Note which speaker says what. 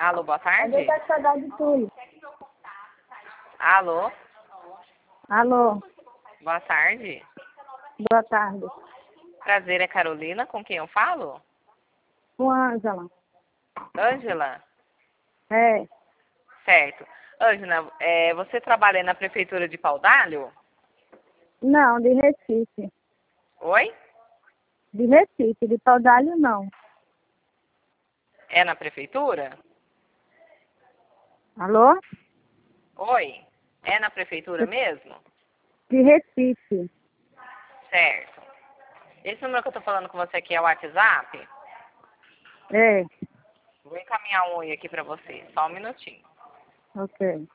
Speaker 1: Alô, boa tarde.
Speaker 2: Cadê a saudade de Túlio?
Speaker 1: Alô,
Speaker 2: Alô,
Speaker 1: boa tarde.
Speaker 2: boa tarde.
Speaker 1: Prazer, é Carolina, com quem eu falo?
Speaker 2: Com a Ângela.
Speaker 1: Ângela?
Speaker 2: É,
Speaker 1: Certo. Ângela, você trabalha na prefeitura de Paudalho?
Speaker 2: não, de Recife.
Speaker 1: Oi?
Speaker 2: De Recife, de Paudalho não.
Speaker 1: É na prefeitura?
Speaker 2: Alô?
Speaker 1: Oi? É na prefeitura mesmo?
Speaker 2: De Recife.
Speaker 1: Certo. Esse número que eu tô falando com você aqui é o WhatsApp?
Speaker 2: É,
Speaker 1: Vou encaminhar um oi aqui pra você, só um minutinho.
Speaker 2: ok.